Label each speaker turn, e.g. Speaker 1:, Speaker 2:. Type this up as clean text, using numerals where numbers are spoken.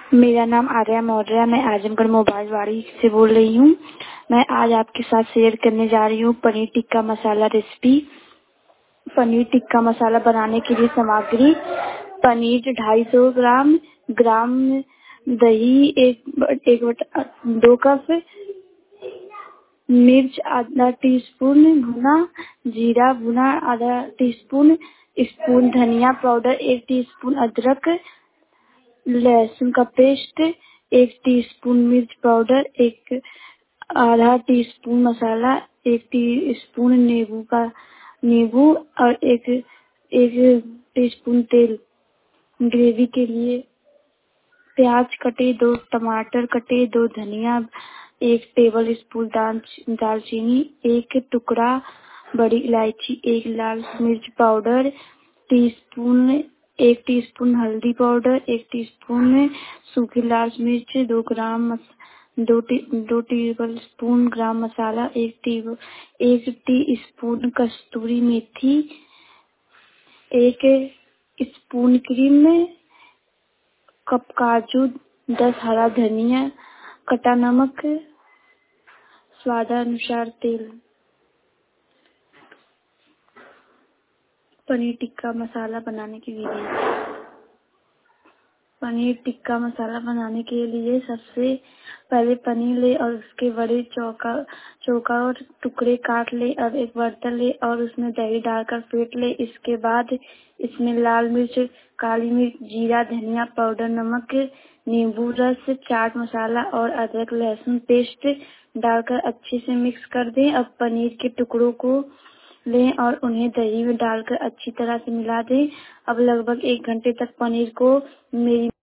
Speaker 1: मेरा नाम आर्या मौर्य है। मैं आजमगढ़ मोबाइल वाड़ी से बोल रही हूँ। मैं आज आपके साथ शेयर करने जा रही हूँ पनीर टिक्का मसाला रेसिपी। पनीर टिक्का मसाला बनाने के लिए सामग्री: पनीर 250 ग्राम, दही एक बटा 2 कप, मिर्च आधा टीस्पून भुना, जीरा भुना आधा टीस्पून, स्पून धनिया पाउडर 1 टीस्पून, अदरक लहसुन का पेस्ट 1 टीस्पून, मिर्च पाउडर आधा टीस्पून, मसाला 1 टीस्पून, नींबू और एक टीस्पून तेल। ग्रेवी के लिए प्याज कटे, 2 टमाटर कटे, 2 धनिया, 1 टेबल स्पून दालचीनी, 1 टुकड़ा बड़ी इलायची, 1 लाल मिर्च पाउडर टीस्पून, 1 टीस्पून हल्दी पाउडर, 1 टीस्पून सूखी लाल मिर्च, 2 tablespoon garam masala, 1 teaspoon कस्तूरी मेथी, 1 स्पून क्रीम, कप काजू, 10 हरा धनिया, कटा नमक, स्वादानुसार तेल। पनीर टिक्का मसाला बनाने की विधि: पनीर टिक्का मसाला बनाने के लिए सबसे पहले पनीर ले और उसके बड़े चौकोर टुकड़े काट ले। अब एक बर्तन ले और उसमें दही डालकर फेंट ले। इसके बाद इसमें लाल मिर्च, काली मिर्च, जीरा, धनिया पाउडर, नमक, नींबू रस, चाट मसाला और अदरक लहसुन पेस्ट डालकर अच्छे से मिक्स कर दें। अब पनीर के टुकड़ों को लें और उन्हें दही में डालकर अच्छी तरह से मिला दें। अब लगभग 1 घंटे तक पनीर को